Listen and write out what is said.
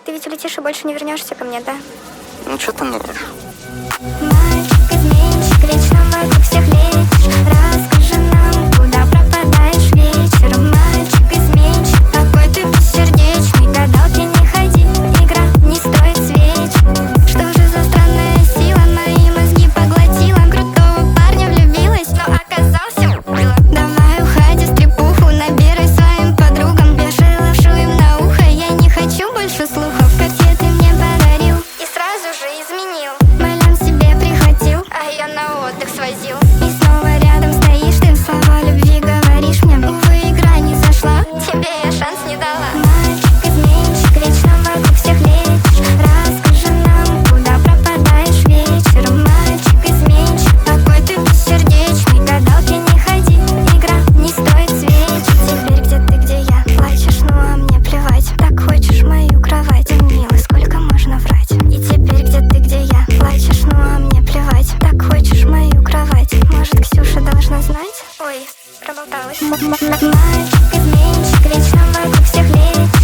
Ты ведь улетишь и больше не вернешься ко мне, да? Ну что ты ноешь? Мальчик-изменщик, вечно вокруг всех лечишь. Расскажи нам, куда пропадаешь вечером. Мальчик-изменщик, какой ты бессердечный. Гадалки не ходи, игра не стоит свеч. Что же за странная сила мои мозги поглотила? Крутого парня влюбилась, но оказался было. Давай уходи, стрепуху набирай своим подругам. Вешай лапшу им на ухо, я не хочу больше слухов. Карте ты мне подарил и сразу же изменил. Малям себе прихватил, а я на отдых свозил. И снова рядом стоишь ты, слова любви говоришь мне. Увы, игра не зашла, тебе я шанс не дала. Мальчик-изменщик, вечно вокруг всех лечишь. Расскажи нам, куда пропадаешь вечером. Мальчик-изменщик, какой ты бессердечный. Гадалки не ходи, игра не стоит свеч. Теперь где ты, где я? Плачешь, ну а мне плевать. Так хочешь мою кровать? Милый, сколько можно врать? И теперь где ты, где я? Плачешь, ну а мне плевать. Так хочешь мою кровать? Может, Ксюша должна знать? Ой, проболталась. Мальчик-изменщик, вечно вокруг всех лечишь.